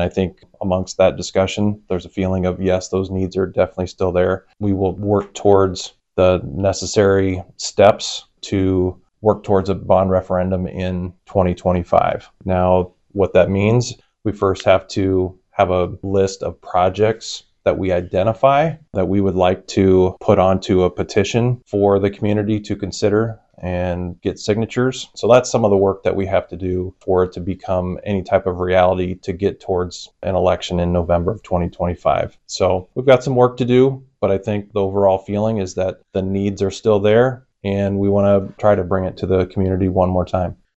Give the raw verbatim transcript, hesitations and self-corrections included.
I think amongst that discussion, there's a feeling of, yes, those needs are definitely still there. We will work towards the necessary steps to work towards a bond referendum in twenty twenty-five. Now, what that means, we first have to have a list of projects that we identify that we would like to put onto a petition for the community to consider and get signatures. So that's some of the work that we have to do for it to become any type of reality to get towards an election in November of twenty twenty-five. So we've got some work to do, but I think the overall feeling is that the needs are still there and we want to try to bring it to the community one more time.